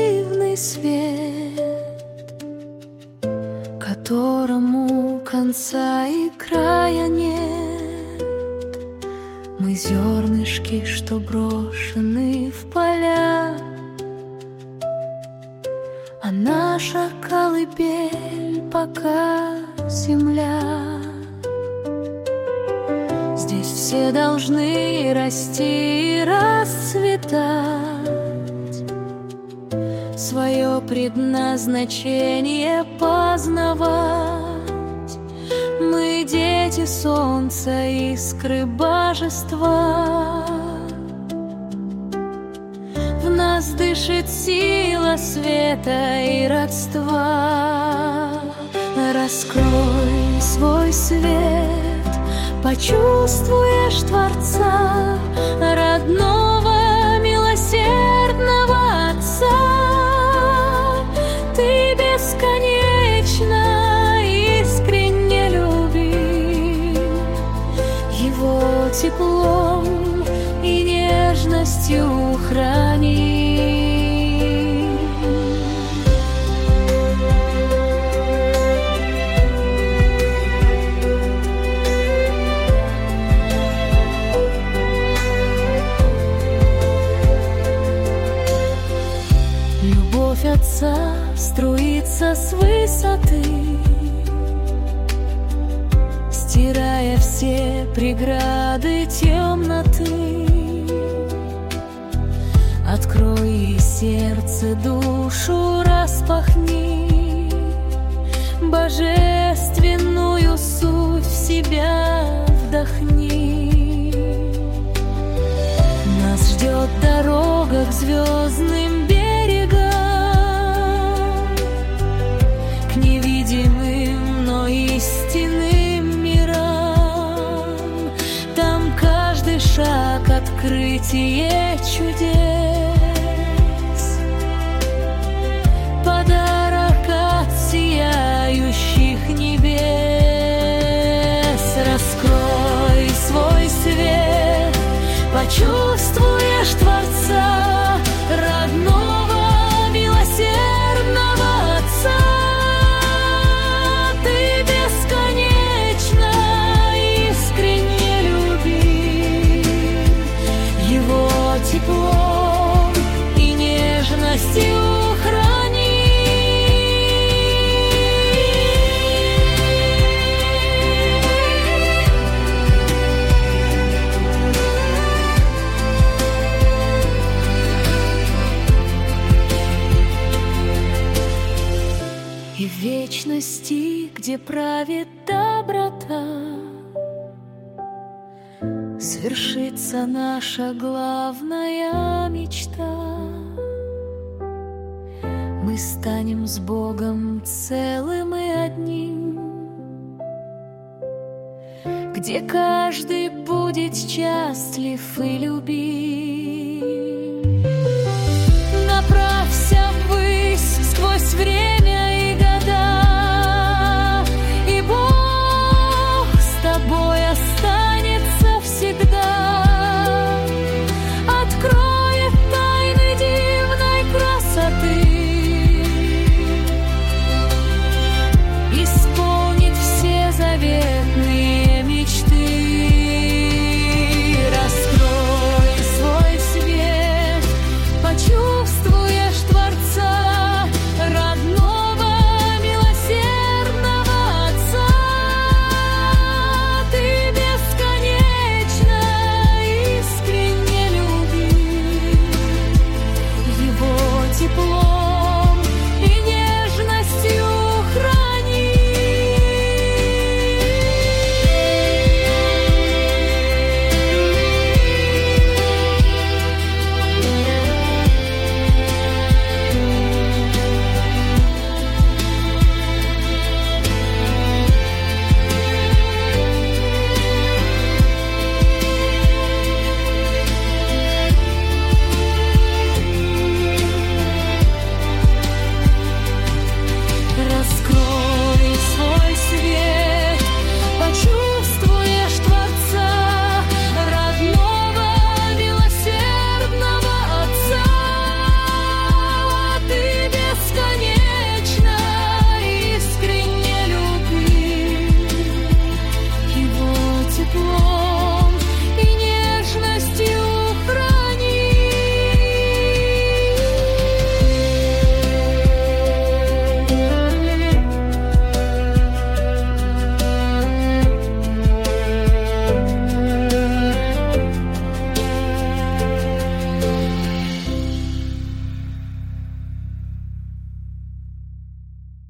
дивный свет, которому конца и края нет. Мы зернышки, что брошены в поля, а наша колыбель пока земля. Здесь все должны расти и расцветать, свое предназначение познавать. Мы дети солнца, искры божества. В нас дышит сила света и родства. Раскрой свой свет, почувствуешь Творца, родного, милосердного Отца. Ты бесконечно, искренне люби Его теплом и нежностью храни. Любовь Отца струится с высоты, стирая все преграды темноты. Открой сердце, душу распахни, божественную суть в себя вдохни. Нас ждет дорога к звездным берегам, к невидимым, но истинным мирам. Там каждый шаг — открытие чудес, подарок от сияющих небес. Раскрой свой свет, почувствуешь Творца, родного, милосердного Отца. Ты бесконечно, искренне люби Его теплом и нежностью храни. И в вечности, где правит доброта, свершится наша главная мечта. Мы станем с Богом целым и одним, где каждый будет счастлив и любим.